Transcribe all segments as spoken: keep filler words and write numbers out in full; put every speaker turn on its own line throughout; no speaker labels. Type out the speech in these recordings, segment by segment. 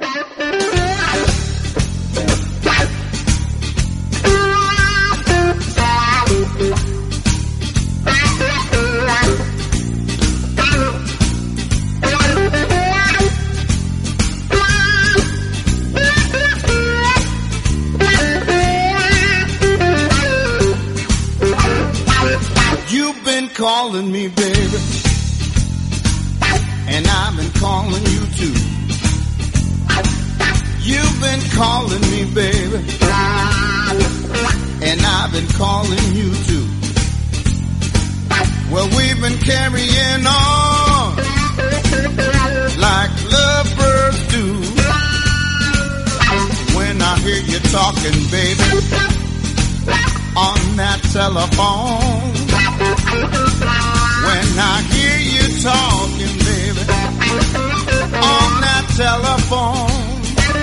You've been calling me, baby, and I've been calling you too. You've been calling me, baby, and I've been calling you too. Well, we've been carrying on like lovebirds do. When I hear you talking, baby, on that telephone. When I hear you talking, baby, on that telephone,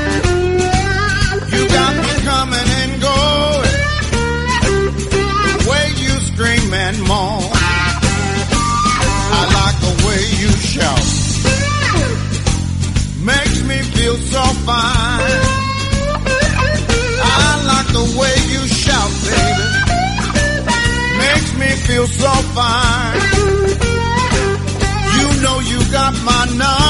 you got me coming and going, the way you scream and moan. I like the way you shout, makes me feel so fine. I like the way you shout, baby, makes me feel so fine. You know you got my number.